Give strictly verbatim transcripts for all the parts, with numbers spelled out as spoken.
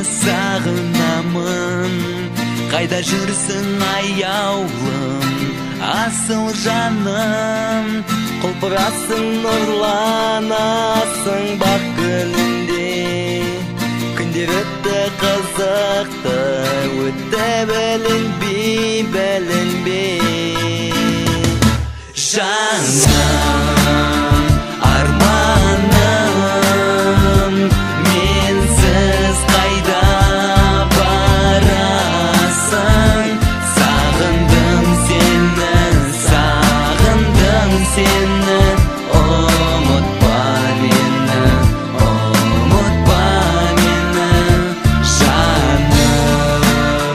сағынамын. Қайда жүрсің аяулым, асыл жаным? Құлпырасың, нұрланасың бақ гүлінде. Күндер өтті қызықты, өтті білінбей, білінбей. Жаным, арманым, менсіз қайда барасың? Сағындым сені, сағындым сені, ұмытпа мені, ұмытпа мені. Жаным,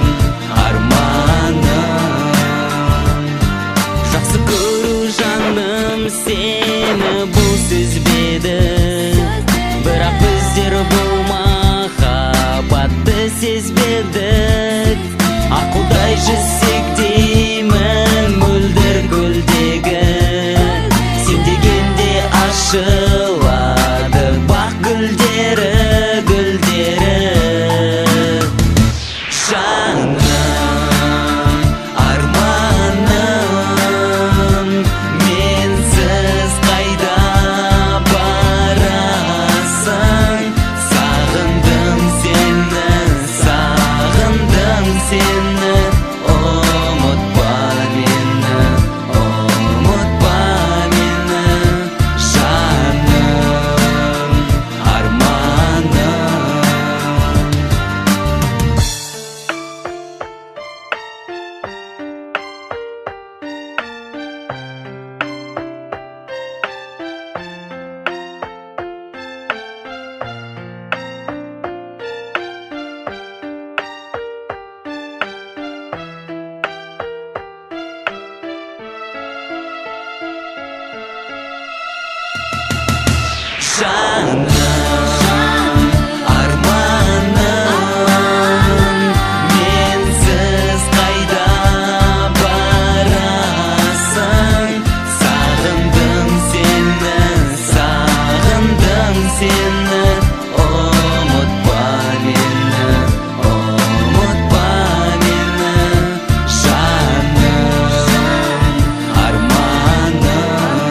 арманым, жақсы көру жаным сені бұл сезбеді, бірақ біздер бұл махаббатты сезбедік. Ақылдай жүзсек деймін мөлдір көлдегі, сен дегенде ашылады бақ гүлдері, гүлдері. Жаным, арманым, менсіз қайда барасың? Сағындым сені, сағындым сені, ұмытпа мені, ұмытпа мені. Жаным, арманым. Жаным, арманым, менсіз қайда барасың? Сағындым сені, сағындым сені, ұмытпа мені, ұмытпа мені. Жаным, арманым.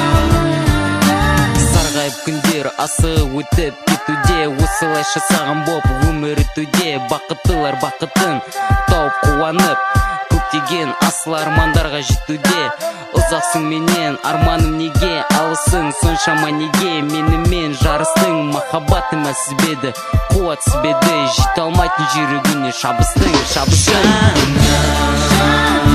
Сарғайып күндер асығып өтіп кетуде, осылайша саған боп өмір өтуде. Бақыттылар бақытын тауып қуанып, көптеген асыл армандарға жетуде. Ұзақсың менен, арманым неге алысың соншама неге? Менімен жарыстың, махаббатым әлсізбеді, қуатсызбеді, жете алмайтын жүрегіне шабыстың, шабыстың. Жаным,